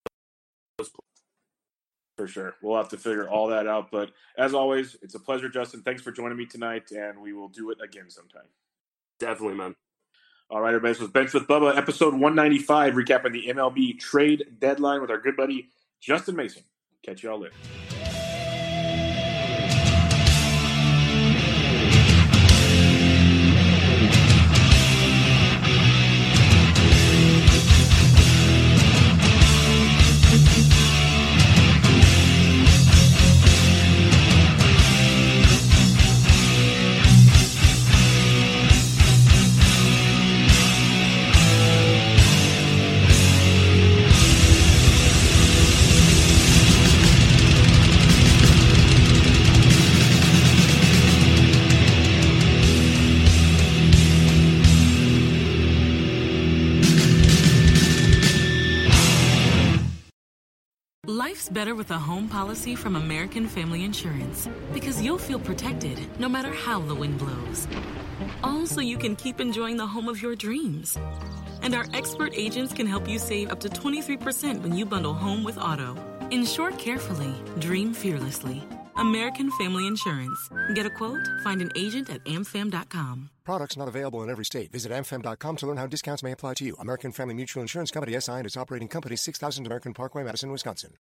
For sure. We'll have to figure all that out. But as always, it's a pleasure, Justin. Thanks for joining me tonight, and we will do it again sometime. Definitely, man. All right, everybody. This was Bench with Bubba, episode 195, recapping the MLB trade deadline with our good buddy Justin Mason. Catch y'all later. Life's better with a home policy from American Family Insurance because you'll feel protected no matter how the wind blows. All so you can keep enjoying the home of your dreams. And our expert agents can help you save up to 23% when you bundle home with auto. Insure carefully, dream fearlessly. American Family Insurance. Get a quote? Find an agent at amfam.com. Products not available in every state. Visit amfam.com to learn how discounts may apply to you. American Family Mutual Insurance Company, SI, and its operating company, 6000 American Parkway, Madison, Wisconsin.